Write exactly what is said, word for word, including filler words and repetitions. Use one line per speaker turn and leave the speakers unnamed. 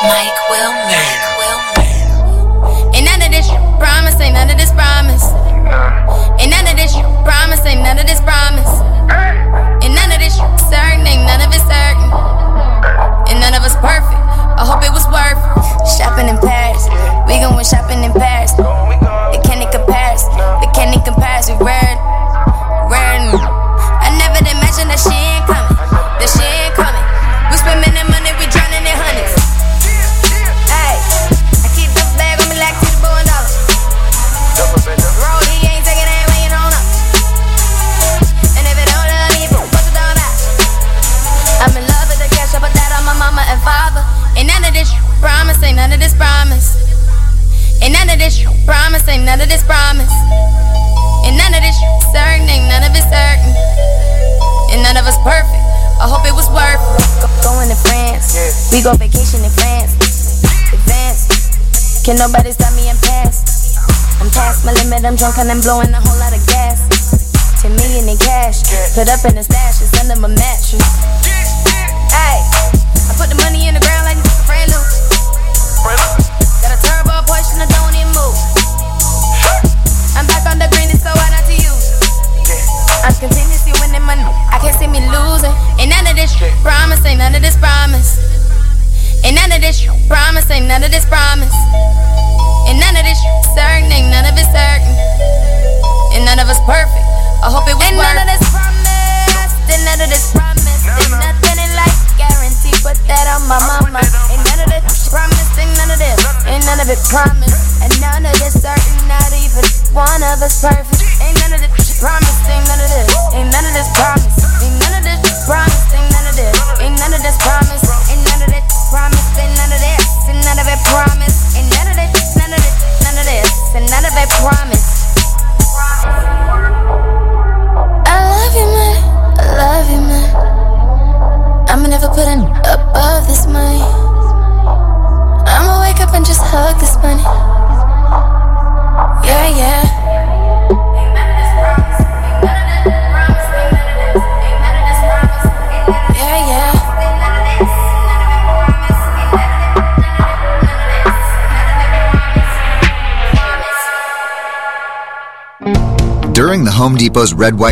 Mike Wilmer. Ain't none of this promise, ain't none of this promise. Ain't none of this promise, ain't none of this promise. Ain't none of this certain, ain't none of it certain. And none of us perfect, I hope it was worth it. Shopping in Paris, we going shopping in Paris. They can't compare, they can't compare, we rare, rare. I never did imagine that she ain't coming, that she ain't coming. We spending that money, we drowning in hundreds. Ayy, I keep the bag on me like two billion dollars. Roll, he ain't taking that way, you don't know. And if it don't love me, what's it all about? I'm in love with the cash, I put that on my mama and father. Ain't none of this promise, ain't none of this promise. Ain't none of this promise, ain't none of this promise. Ain't none of this certain, ain't none of it certain. And none of us perfect, I hope it was worth it. Go, going to France, we go vacation in France. Advance, can nobody stop me and pass? I'm past my limit, I'm drunk and I'm blowing a whole lot of gas. Ten million in cash, put up in the stash, it's under my mattress. Ayy, I put the money in the ground like a brand new. Got a turbo Porsche and I don't even move. I'm back on the green, it's so hard not to use. I'm continuously winning money, I can't see me losing. Ain't none of this promise, ain't none of this promise. Ain't none of this promise, ain't none of this promise. Ain't none of this certain, ain't none of it certain. And none of us perfect, I hope it was worth it. Ain't none of this promise, ain't none of this promise. There's nothing in life guaranteed, put that on my mama. Ain't none of this promise, ain't none of this. Ain't none of it promise, and none of this certain. Not even one of us perfect. Ain't none of this promise, ain't none of this. Ain't none of this promise, ain't none of this promise, ain't none of this. Ain't none of this promise, ain't none of this promise, ain't none of this. Ain't none of it promise, ain't none of this, none of this, none of this, and none of it promise. I love you, man, I love you, man. I'ma never put it above this money. I'ma wake up and just hug this money. Yeah, yeah. Yeah, yeah.
During the Home Depot's Red, White,